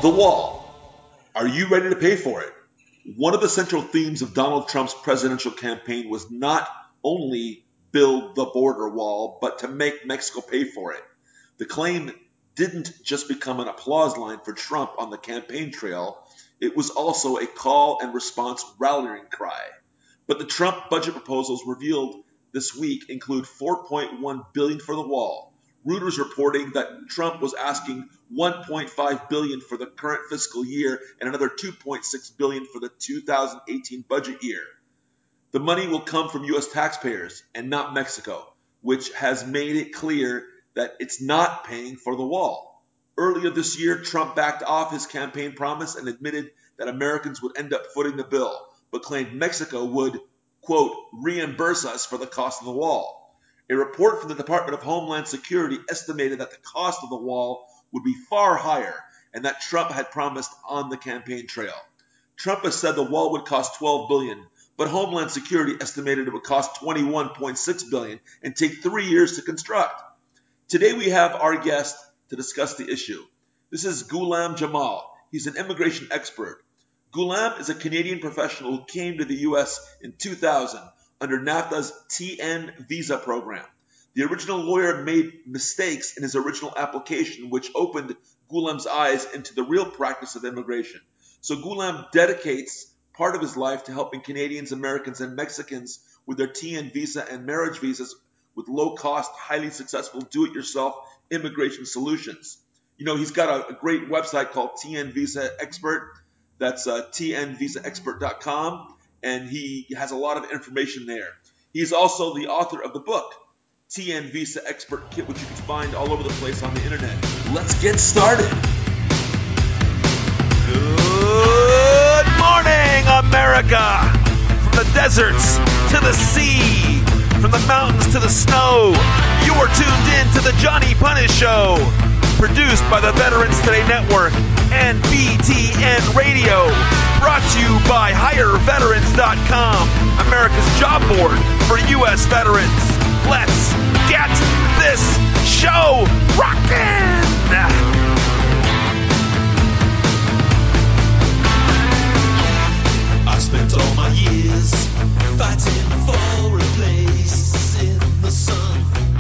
The wall. Are you ready to pay for it? One of the central themes of Donald Trump's presidential campaign was not only build the border wall, but to make Mexico pay for it. The claim didn't just become an applause line for Trump on the campaign trail, it was also a call and response rallying cry. But the Trump budget proposals revealed this week include $4.1 billion for the wall. Reuters reporting that Trump was asking $1.5 billion for the current fiscal year and another $2.6 billion for the 2018 budget year. The money will come from U.S. taxpayers and not Mexico, which has made it clear that it's not paying for the wall. Earlier this year, Trump backed off his campaign promise and admitted that Americans would end up footing the bill, but claimed Mexico would, quote, reimburse us for the cost of the wall. A report from the Department of Homeland Security estimated that the cost of the wall would be far higher and that Trump had promised on the campaign trail. Trump has said the wall would cost $12 billion, but Homeland Security estimated it would cost $21.6 billion and take 3 years to construct. Today we have our guest to discuss the issue. This is Ghulam Jamal. He's an immigration expert. Ghulam is a Canadian professional who came to the U.S. in 2000 under NAFTA's TN visa program. The original lawyer made mistakes in his original application, which opened Ghulam's eyes into the real practice of immigration. So Ghulam dedicates part of his life to helping Canadians, Americans, and Mexicans with their TN visa and marriage visas with low-cost, highly successful do-it-yourself immigration solutions. You know, he's got a great website called TN Visa Expert. That's tnvisaexpert.com. And he has a lot of information there. He's also the author of the book, TN Visa Expert Kit, which you can find all over the place on the internet. Let's get started. Good morning, America! From the deserts to the sea, from the mountains to the snow, you are tuned in to the Johnny Punish Show. Produced by the Veterans Today Network and BTN Radio. Brought to you by HireVeterans.com, America's job board for U.S. veterans. Let's get this show rockin'! I spent all my years fighting for a place in the sun.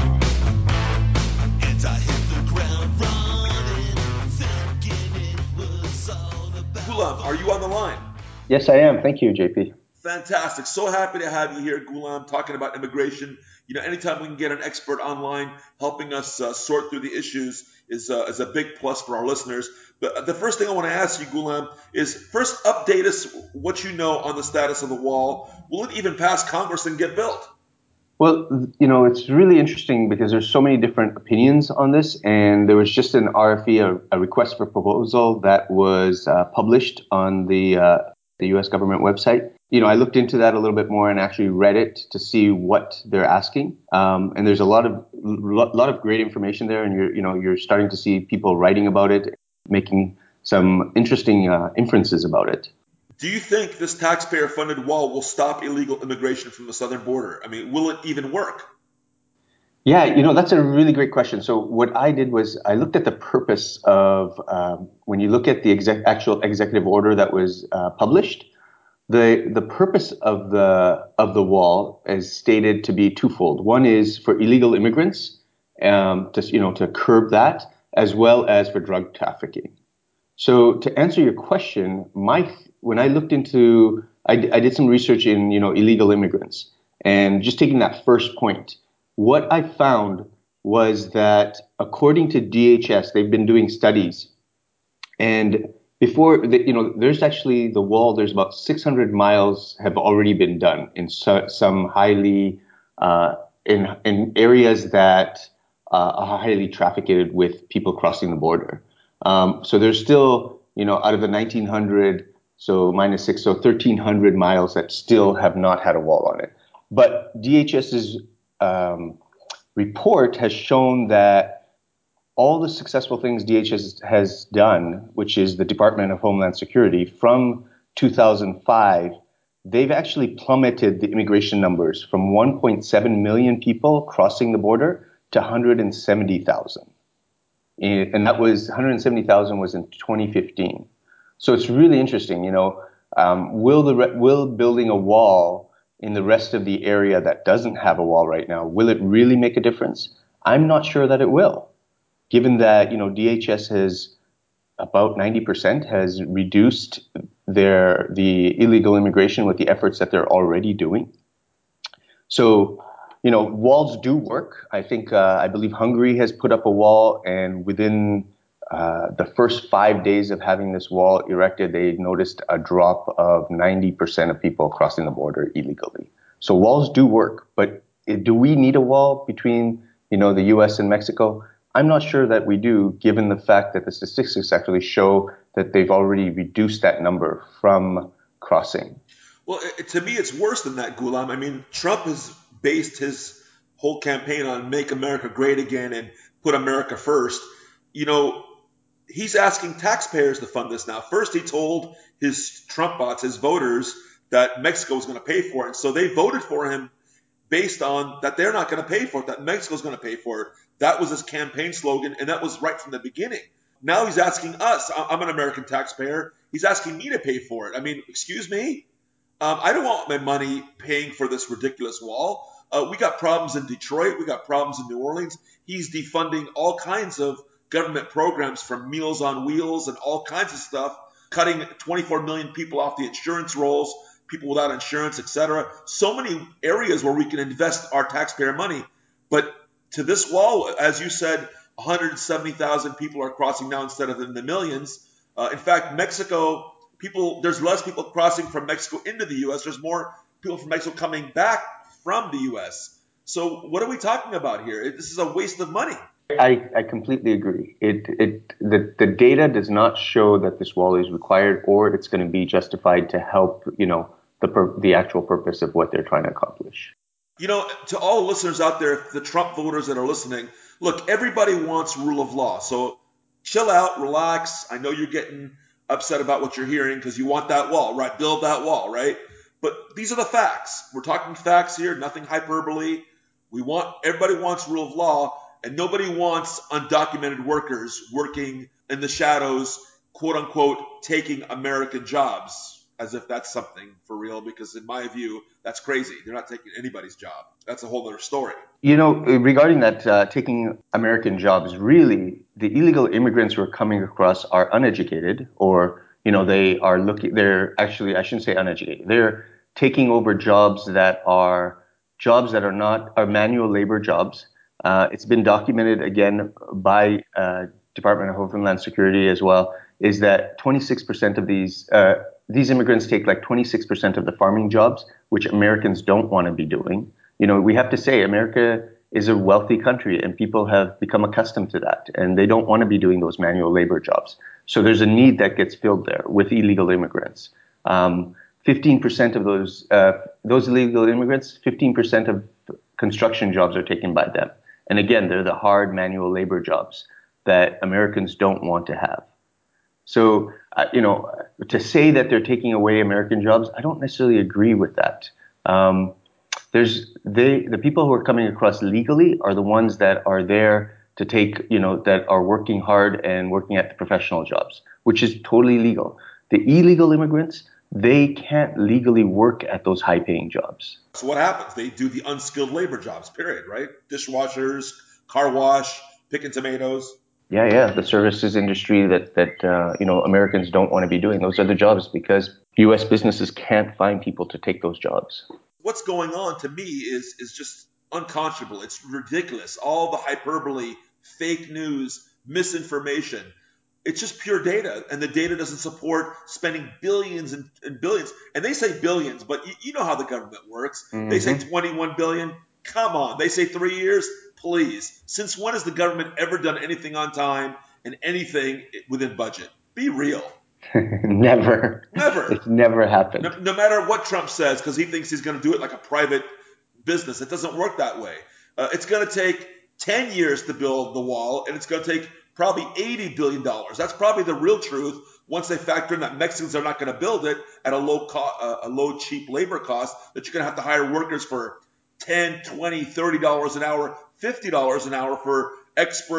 And I hit the ground running, thinking it was all about... Ghulam, are you on the line? Yes, I am. Thank you, JP. Fantastic. So happy to have you here, Ghulam, talking about immigration. You know, anytime we can get an expert online helping us sort through the issues is a big plus for our listeners. But the first thing I want to ask you, Ghulam, is first update us what you know on the status of the wall. Will it even pass Congress and get built? Well, you know, it's really interesting because there's so many different opinions on this. And there was just an RFE, a request for proposal that was published on the U.S. government website. You know, I looked into that a little bit more and actually read it to see what they're asking. And there's a lot of great information there. And you're starting to see people writing about it, making some interesting inferences about it. Do you think this taxpayer-funded wall will stop illegal immigration from the southern border? I mean, will it even work? Yeah, you know, that's a really great question. So what I did was I looked at the purpose of when you look at the actual executive order that was published. The purpose of the wall is stated to be twofold. One is for illegal immigrants, to curb that, as well as for drug trafficking. So to answer your question, when I looked into, I did some research in illegal immigrants, and just taking that first point, what I found was that according to DHS, they've been doing studies, and before, there's actually the wall, there's about 600 miles have already been done in some highly, in areas that are highly trafficked with people crossing the border. So there's still, out of the 1900, so minus 6, so 1300 miles that still have not had a wall on it. But DHS's report has shown that all the successful things DHS has done, which is the Department of Homeland Security, from 2005, they've actually plummeted the immigration numbers from 1.7 million people crossing the border to 170,000. and that was 170,000 was in 2015. So it's really interesting. Will building a wall in the rest of the area that doesn't have a wall right now, will it really make a difference? I'm not sure that it will, given that DHS has about 90% has reduced the illegal immigration with the efforts that they're already doing. So, walls do work. I believe Hungary has put up a wall, and within the first 5 days of having this wall erected, they noticed a drop of 90% of people crossing the border illegally. So walls do work, but do we need a wall between, the U.S. and Mexico? I'm not sure that we do, given the fact that the statistics actually show that they've already reduced that number from crossing. Well, to me, it's worse than that, Ghulam. I mean, Trump has based his whole campaign on make America great again and put America first. He's asking taxpayers to fund this now. First, he told his Trump bots, his voters, that Mexico was going to pay for it. And so they voted for him based on that they're not going to pay for it, that Mexico's going to pay for it. That was his campaign slogan, and that was right from the beginning. Now he's asking us, I'm an American taxpayer, he's asking me to pay for it. I mean, excuse me? I don't want my money paying for this ridiculous wall. We got problems in Detroit. We got problems in New Orleans. He's defunding all kinds of government programs from Meals on Wheels and all kinds of stuff, cutting 24 million people off the insurance rolls, people without insurance, etc. So many areas where we can invest our taxpayer money. But to this wall, as you said, 170,000 people are crossing now instead of in the millions. In fact, there's less people crossing from Mexico into the U.S. There's more people from Mexico coming back from the U.S. So what are we talking about here? This is a waste of money. I completely agree. The data does not show that this wall is required or it's going to be justified to help, the actual purpose of what they're trying to accomplish. To all the listeners out there, the Trump voters that are listening, look, everybody wants rule of law. So chill out, relax. I know you're getting upset about what you're hearing because you want that wall, right? Build that wall, right? But these are the facts. We're talking facts here, nothing hyperbole. Everybody wants rule of law, and nobody wants undocumented workers working in the shadows, quote unquote, taking American jobs, as if that's something for real, because in my view, that's crazy. They're not taking anybody's job. That's a whole other story. Regarding that, taking American jobs, really, the illegal immigrants who are coming across are uneducated, or, they're actually, I shouldn't say uneducated. They're taking over jobs that are manual labor jobs. It's been documented again by Department of Homeland Security as well, is that 26% of these immigrants take like 26% of the farming jobs, which Americans don't want to be doing. We have to say America is a wealthy country and people have become accustomed to that and they don't want to be doing those manual labor jobs. So there's a need that gets filled there with illegal immigrants. 15% of those illegal immigrants, 15% of construction jobs are taken by them. And again, they're the hard manual labor jobs that Americans don't want to have. So, to say that they're taking away American jobs, I don't necessarily agree with that. The people who are coming across legally are the ones that are there to take, that are working hard and working at the professional jobs, which is totally legal. The illegal immigrants, they can't legally work at those high-paying jobs. So what happens? They do the unskilled labor jobs, period, right? Dishwashers, car wash, picking tomatoes. Yeah. The services industry that Americans don't want to be doing. Those are the jobs because U.S. businesses can't find people to take those jobs. What's going on to me is just unconscionable. It's ridiculous. All the hyperbole, fake news, misinformation. It's just pure data, and the data doesn't support spending billions and billions. And they say billions, but you know how the government works. Mm-hmm. They say 21 billion. Come on. They say 3 years. Please. Since when has the government ever done anything on time and anything within budget? Be real. Never. It's never happened. No matter what Trump says, because he thinks he's going to do it like a private business. It doesn't work that way. It's going to take 10 years to build the wall, and it's going to take probably $80 billion. That's probably the real truth once they factor in that Mexicans are not going to build it at a low cheap labor cost, that you're going to have to hire workers for $10, $20, $30 an hour, $50 an hour for expert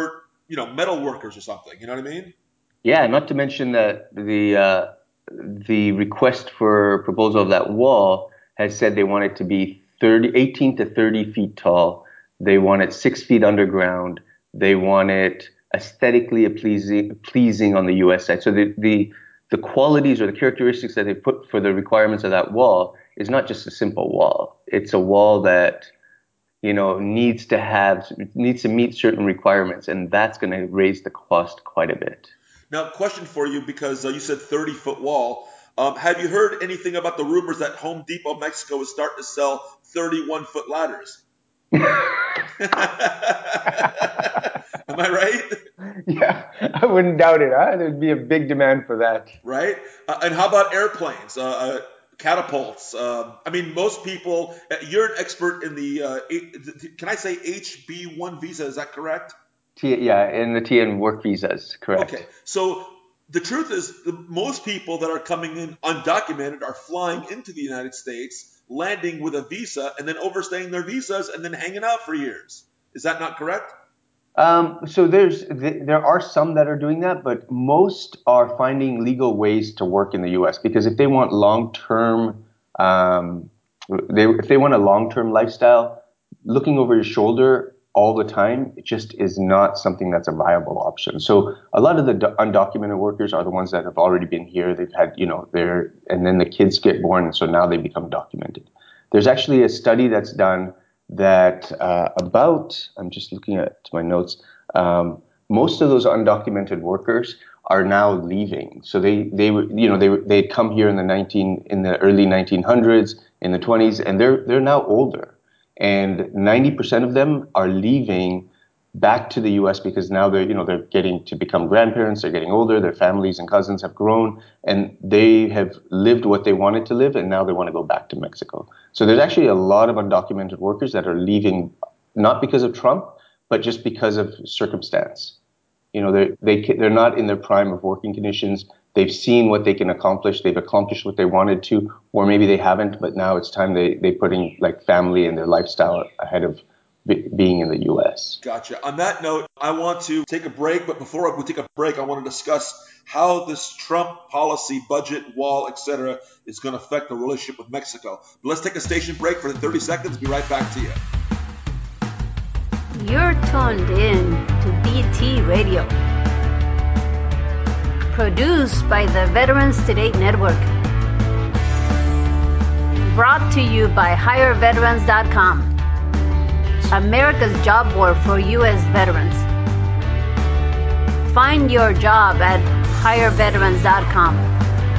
metal workers or something. You know what I mean? Yeah, not to mention that the request for proposal of that wall has said they want it to be 18 to 30 feet tall. They want it 6 feet underground. They want it aesthetically pleasing on the U.S. side. So the qualities or the characteristics that they put for the requirements of that wall is not just a simple wall. It's a wall that needs to meet certain requirements, and that's going to raise the cost quite a bit. Now, question for you, because you said 30-foot wall. Have you heard anything about the rumors that Home Depot Mexico is starting to sell 31-foot ladders? Am I right? Yeah, I wouldn't doubt it. There'd be a big demand for that. Right? And how about airplanes, catapults? Most people, you're an expert in can I say HB1 visa? Is that correct? In the TN work visas, correct. Okay, so the truth is, most people that are coming in undocumented are flying into the United States, landing with a visa, and then overstaying their visas, and then hanging out for years. Is that not correct? So there are some that are doing that, but most are finding legal ways to work in the U.S. because if they want if they want a long-term lifestyle, looking over your shoulder all the time, it just is not something that's a viable option. So a lot of the undocumented workers are the ones that have already been here. They've had, and then the kids get born, and so now they become documented. There's actually a study that's done that I'm just looking at my notes. Most of those undocumented workers are now leaving. So they'd come here in the early 1900s, in the 20s, and they're now older. And 90% of them are leaving back to the U.S. because now they're getting to become grandparents. They're getting older. Their families and cousins have grown, and they have lived what they wanted to live, and now they want to go back to Mexico. So there's actually a lot of undocumented workers that are leaving, not because of Trump, but just because of circumstance. They're not in their prime of working conditions. They've seen what they can accomplish. They've accomplished what they wanted to, or maybe they haven't, but now it's time they putting like family and their lifestyle ahead of being in the U.S. Gotcha. On that note, I want to take a break, but before we take a break, I want to discuss how this Trump policy, budget, wall, etc., is going to affect the relationship with Mexico. But let's take a station break for 30 seconds. Be right back to you. You're tuned in to BT Radio, produced by the Veterans Today Network, brought to you by HireVeterans.com, America's job board for U.S. veterans. Find your job at HireVeterans.com.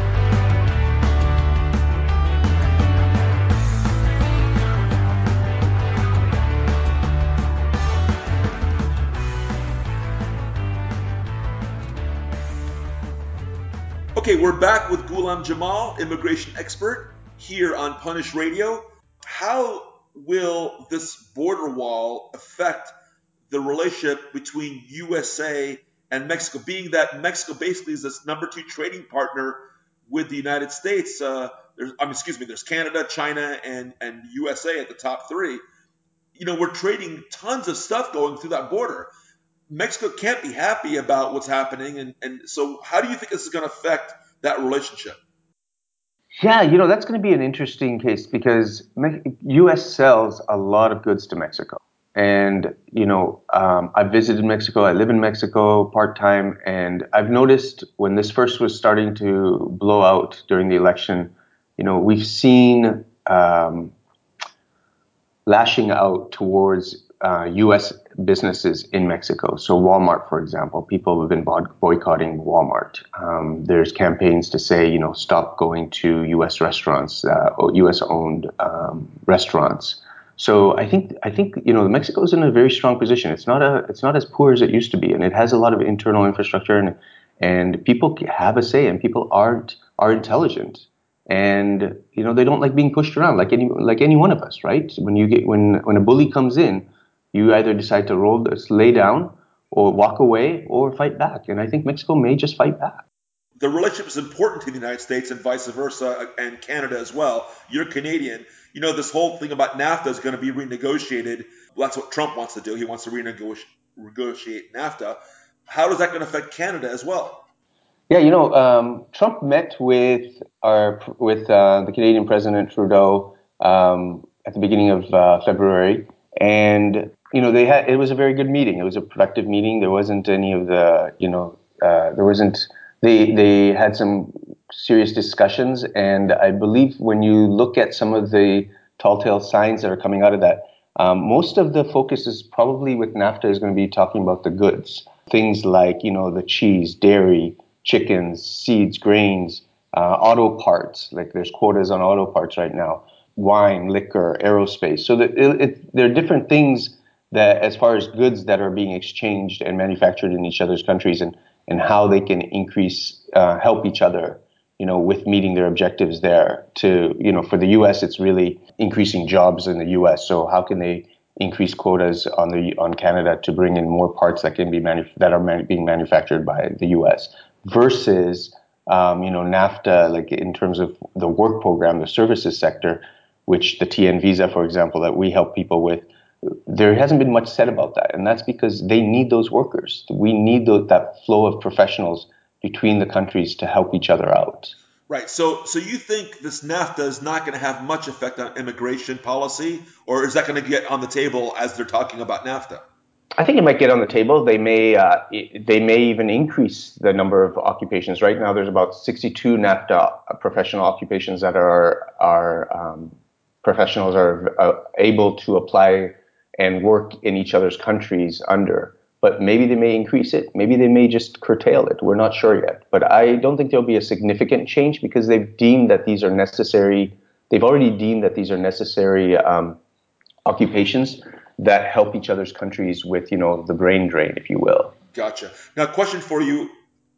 Okay, we're back with Ghulam Jamal, immigration expert, here on Punish Radio. How will this border wall affect the relationship between USA and Mexico, being that Mexico basically is this number 2 trading partner with the United States? There's Canada, China, and USA at the top 3. We're trading tons of stuff going through that border. Mexico can't be happy about what's happening, and so how do you think this is going to affect that relationship? Yeah, that's going to be an interesting case because U.S. sells a lot of goods to Mexico. And, I've visited Mexico. I live in Mexico part-time. And I've noticed when this first was starting to blow out during the election, we've seen lashing out towards U.S. businesses in Mexico. So Walmart, for example, people have been boycotting Walmart. There's campaigns to say, stop going to U.S. restaurants, U.S.-owned restaurants. So I think Mexico is in a very strong position. It's not as poor as it used to be, and it has a lot of internal infrastructure, and people have a say, and people are intelligent. And they don't like being pushed around like any one of us, right? When a bully comes in, you either decide to lay down, or walk away, or fight back. And I think Mexico may just fight back. The relationship is important to the United States and vice versa, and Canada as well. You're Canadian. This whole thing about NAFTA is going to be renegotiated. Well, that's what Trump wants to do. He wants to renegotiate renegotiate NAFTA. How is that going to affect Canada as well? Yeah, Trump met with the Canadian President Trudeau at the beginning of February, and it was a very good meeting. It was a productive meeting. There wasn't any of the there wasn't they had some serious discussions, and I believe when you look at some of the tall tale signs that are coming out of that, most of the focus is probably with NAFTA is going to be talking about the goods, things like the cheese, dairy, chickens, seeds, grains, auto parts. Like there's quotas on auto parts right now, wine, liquor, aerospace. So there are different things that, as far as goods that are being exchanged and manufactured in each other's countries, and how they can help each other, with meeting their objectives there. For the U.S., it's really increasing jobs in the U.S. So how can they increase quotas on Canada to bring in more parts that can be being manufactured by the U.S. versus NAFTA, like in terms of the work program, the services sector, which the TN visa, for example, that we help people with. There hasn't been much said about that, and that's because they need those workers. We need that flow of professionals between the countries to help each other out. Right. So you think this NAFTA is not going to have much effect on immigration policy, or is that going to get on the table as they're talking about NAFTA? I think it might get on the table. They may even increase the number of occupations. Right now, there's about 62 NAFTA professional occupations that professionals are able to apply and work in each other's countries under. But maybe they may increase it. Maybe they may just curtail it. We're not sure yet. But I don't think there'll be a significant change because they've deemed that these are necessary. They've already deemed that these are necessary occupations that help each other's countries with, the brain drain, if you will. Gotcha. Now, question for you.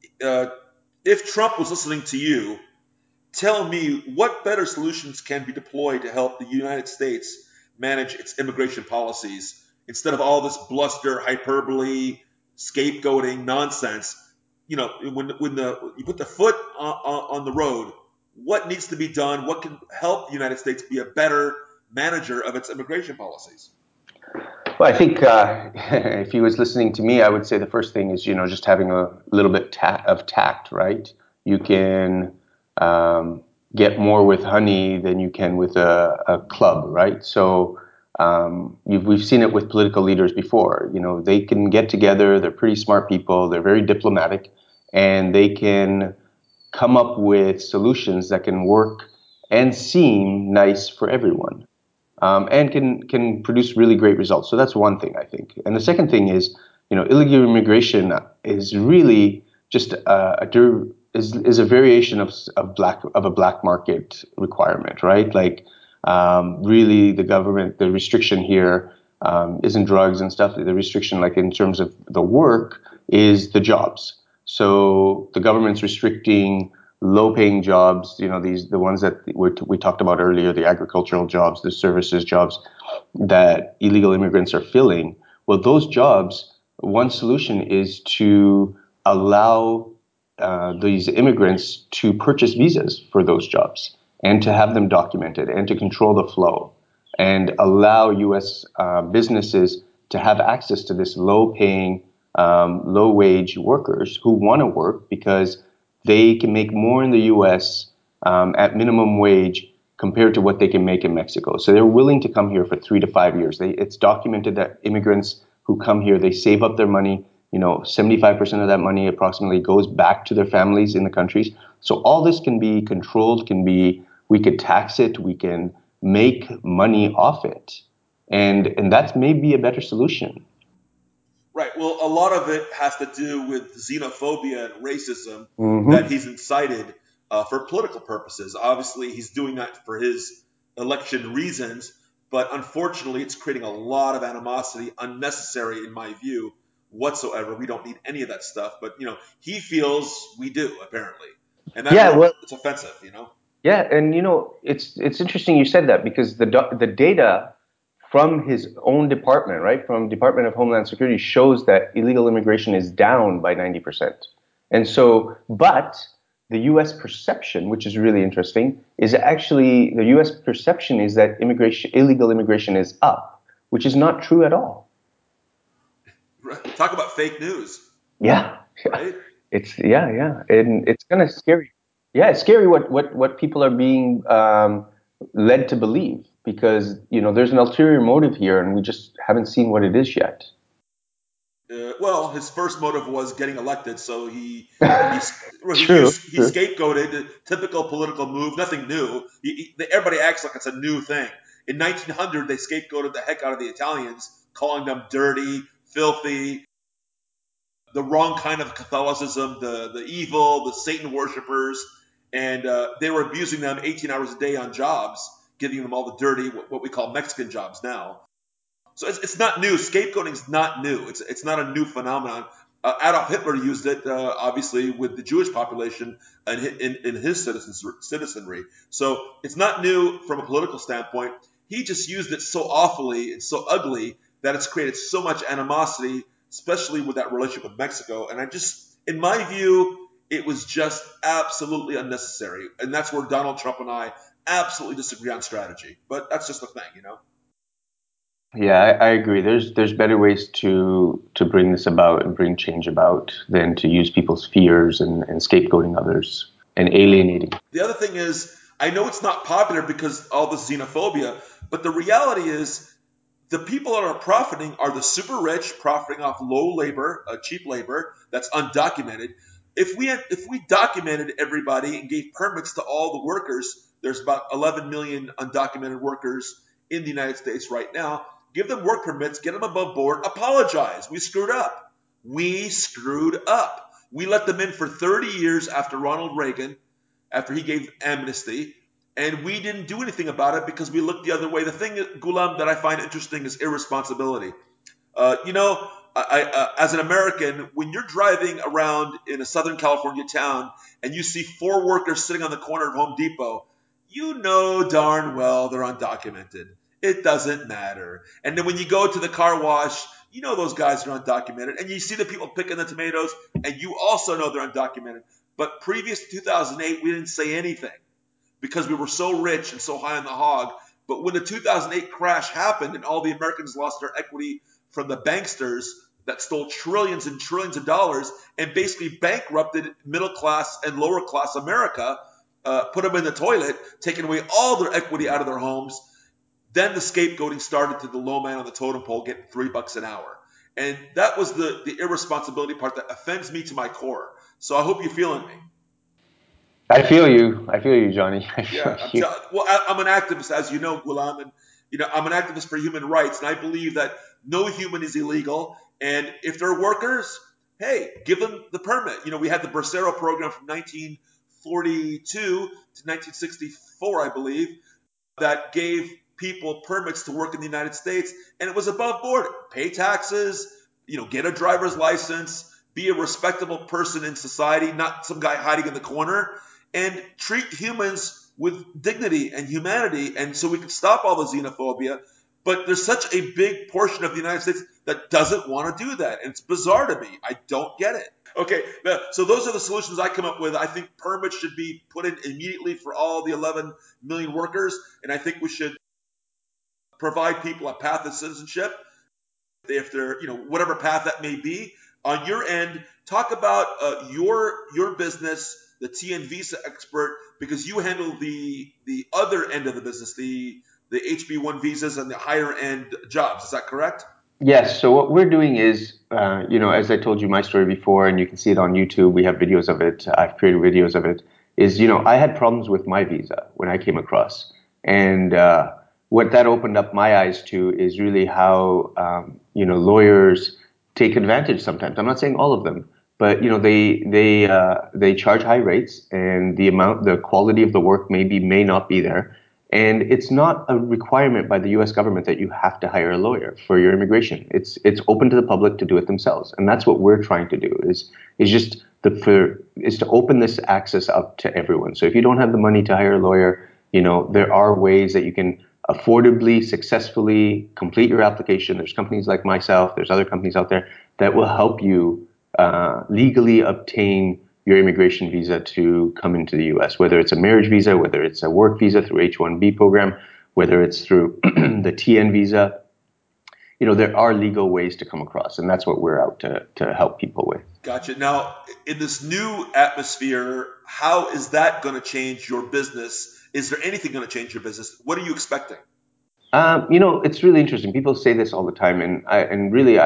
If Trump was listening to you, tell me what better solutions can be deployed to help the United States manage its immigration policies instead of all this bluster, hyperbole, scapegoating nonsense. When you put the foot on the road, what needs to be done? What can help the United States be a better manager of its immigration policies? Well, I think if he was listening to me, I would say the first thing is, just having a little bit of tact, right? You can get more with honey than you can with a club, right? So we've seen it with political leaders before. They can get together. They're pretty smart people. They're very diplomatic, and they can come up with solutions that can work and seem nice for everyone. And can produce really great results. So that's one thing, I think. And the second thing is, illegal immigration is really just is a variation of a black market requirement, right? Like really, the restriction here isn't drugs and stuff. The restriction, like in terms of the work, is the jobs. So the government's restricting low-paying jobs, the ones that we talked about earlier, the agricultural jobs, the services jobs that illegal immigrants are filling. Well, those jobs, one solution is to allow these immigrants to purchase visas for those jobs and to have them documented and to control the flow and allow U.S. Businesses to have access to this low-paying, low-wage workers who want to work because they can make more in the U.S. At minimum wage compared to what they can make in Mexico. So they're willing to come here for 3 to 5 years. It's documented that immigrants who come here, they save up their money. 75% of that money approximately goes back to their families in the countries. So all this can be controlled, we could tax it, we can make money off it. And that's maybe a better solution. Right. Well, a lot of it has to do with xenophobia and racism Mm-hmm. that he's incited for political purposes. Obviously, he's doing that for his election reasons, but unfortunately, it's creating a lot of animosity, unnecessary in my view, whatsoever. We don't need any of that stuff, but he feels we do apparently, and it's offensive. Yeah, and it's interesting you said that because the data from his own department, right, from Department of Homeland Security, shows that illegal immigration is down by 90%. And so, but the U.S. perception, which is really interesting, is actually the U.S. perception is that illegal immigration is up, which is not true at all. Talk about fake news, Yeah, right? and it's kind of scary. Yeah, it's scary what people are being led to believe because there's an ulterior motive here, and we just haven't seen what it is yet. Well, his first motive was getting elected, so he True, he true. scapegoated the typical political move, nothing new. Everybody acts like it's a new thing. In 1900, they scapegoated the heck out of the Italians, calling them dirty, filthy, the wrong kind of Catholicism, the evil, the Satan worshippers, and they were abusing them 18 hours a day on jobs, giving them all the dirty, what we call Mexican jobs now. So it's not new. Scapegoating is not new. It's not a new phenomenon. Adolf Hitler used it, obviously, with the Jewish population and in his citizenry. So it's not new from a political standpoint. He just used it so awfully and so ugly that it's created so much animosity, especially with that relationship with Mexico. And in my view, it was just absolutely unnecessary. And that's where Donald Trump and I absolutely disagree on strategy. But that's just the thing. Yeah, I agree. There's better ways to bring this about and bring change about than to use people's fears and scapegoating others and alienating. The other thing is, I know it's not popular because all the xenophobia, but the reality is the people that are profiting are the super rich, profiting off low labor, cheap labor that's undocumented. If we documented everybody and gave permits to all the workers, there's about 11 million undocumented workers in the United States right now. Give them work permits, get them above board, apologize. We screwed up. We screwed up. We let them in for 30 years after Ronald Reagan, after he gave amnesty, and we didn't do anything about it because we looked the other way. The thing, Gulam, that I find interesting is irresponsibility. As an American, when you're driving around in a Southern California town and you see four workers sitting on the corner of Home Depot, you know darn well they're undocumented. It doesn't matter. And then when you go to the car wash, you know those guys are undocumented. And you see the people picking the tomatoes, and you also know they're undocumented. But previous to 2008, we didn't say anything because we were so rich and so high on the hog. But when the 2008 crash happened and all the Americans lost their equity from the banksters that stole trillions and trillions of dollars and basically bankrupted middle class and lower class America, put them in the toilet, taking away all their equity out of their homes, then the scapegoating started to the low man on the totem pole getting $3 an hour. And that was the irresponsibility part that offends me to my core. So I hope you're feeling me. I feel you. I feel you, Johnny. I feel Yeah, you. I'm an activist, as you know, Gulam, and I'm an activist for human rights, and I believe that no human is illegal, and if they're workers, hey, give them the permit. We had the Bracero program from 1942 to 1964, I believe, that gave people permits to work in the United States, and it was above board. Pay taxes, get a driver's license, be a respectable person in society, not some guy hiding in the corner, and treat humans with dignity and humanity, and so we can stop all the xenophobia. But there's such a big portion of the United States that doesn't want to do that, and it's bizarre to me. I don't get it. Okay, so those are the solutions I come up with. I think permits should be put in immediately for all the 11 million workers, and I think we should provide people a path of citizenship if they're, whatever path that may be. On your end, talk about your business, the TN Visa Expert, because you handle the other end of the business, the HB1 visas and the higher end jobs. Is that correct? Yes. So what we're doing is, as I told you my story before, and you can see it on YouTube. We have videos of it. I've created videos of it. Is I had problems with my visa when I came across, and what that opened up my eyes to is really how lawyers take advantage sometimes. I'm not saying all of them, but they charge high rates, and the quality of the work may not be there. And it's not a requirement by the U.S. government that you have to hire a lawyer for your immigration. It's open to the public to do it themselves, and that's what we're trying to do. Is to open this access up to everyone. So if you don't have the money to hire a lawyer, there are ways that you can affordably, successfully complete your application. There's companies like myself. There's other companies out there that will help you legally obtain your immigration visa to come into the U.S., whether it's a marriage visa, whether it's a work visa through H-1B program, whether it's through the TN visa. there are legal ways to come across, and that's what we're out to help people with. Gotcha. Now, in this new atmosphere, how is that going to change your business? Is there anything going to change your business? What are you expecting? It's really interesting. People say this all the time, and really,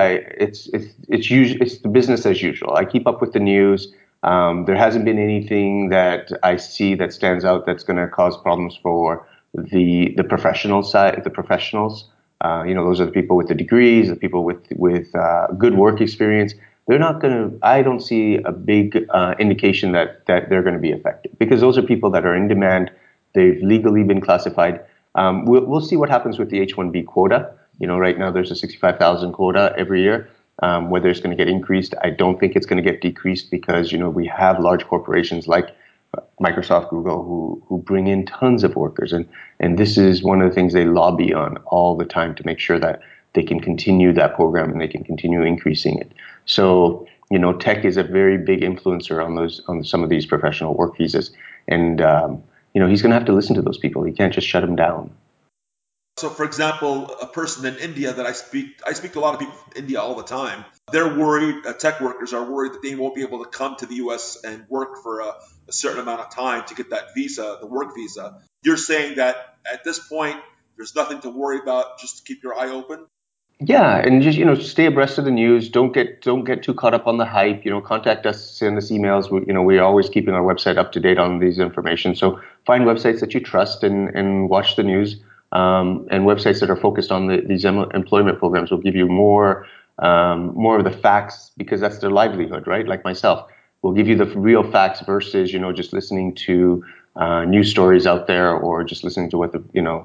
it's the business as usual. I keep up with the news. There hasn't been anything that I see that stands out that's going to cause problems for the professional side, the professionals. Those are the people with the degrees, the people with good work experience. They're not going to. I don't see a big indication that they're going to be affected, because those are people that are in demand. They've legally been classified. We'll see what happens with the H-1B quota. Right now there's a 65,000 quota every year. Whether it's going to get increased, I don't think it's going to get decreased, because we have large corporations like Microsoft, Google, who bring in tons of workers, and this is one of the things they lobby on all the time to make sure that they can continue that program and they can continue increasing it. So tech is a very big influencer on some of these professional work visas, and he's going to have to listen to those people. He can't just shut them down. So, for example, a person in India that I speak to a lot of people from India all the time. They're worried, tech workers are worried that they won't be able to come to the U.S. and work for a certain amount of time to get that visa, the work visa. You're saying that at this point, there's nothing to worry about, just keep your eye open? Yeah, and just stay abreast of the news. Don't get too caught up on the hype. Contact us, send us emails. We're always keeping our website up to date on these information. So find websites that you trust and watch the news. And websites that are focused on these employment programs will give you more of the facts, because that's their livelihood, right? Like myself, we'll give you the real facts versus just listening to news stories out there, or just listening to what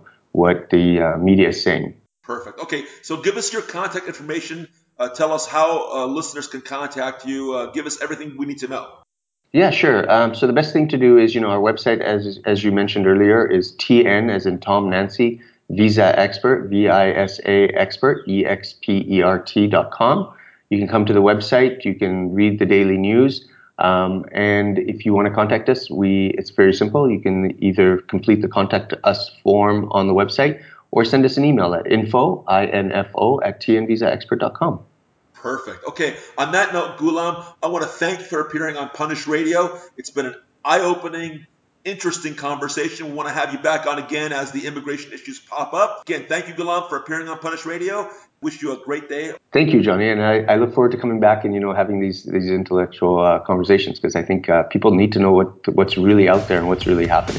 the media is saying. Perfect. Okay, so give us your contact information. Tell us how listeners can contact you. Give us everything we need to know. Yeah, sure. So the best thing to do is, our website, as you mentioned earlier, is TN, as in Tom Nancy, Visa Expert, VISA Expert, EXPERT.com. You can come to the website. You can read the daily news. And if you want to contact us, it's very simple. You can either complete the contact us form on the website, or send us an email at info at tnvisaexpert.com. Perfect. Okay, on that note, Ghulam, I want to thank you for appearing on Punish Radio. It's been an eye-opening, interesting conversation. We want to have you back on again as the immigration issues pop up. Again, thank you, Ghulam, for appearing on Punish Radio. Wish you a great day. Thank you, Johnny, and I look forward to coming back and having these intellectual conversations, because I think people need to know what's really out there and what's really happening.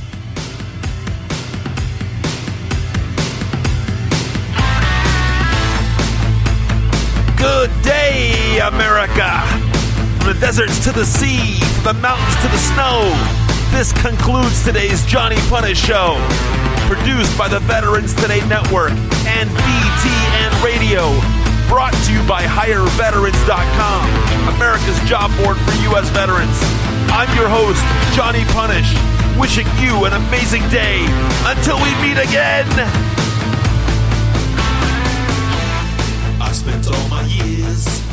Good day, America! From the deserts to the sea, from the mountains to the snow, this concludes today's Johnny Punish Show. Produced by the Veterans Today Network and BTN Radio. Brought to you by HireVeterans.com, America's job board for U.S. veterans. I'm your host, Johnny Punish, wishing you an amazing day. Until we meet again! I spent all my years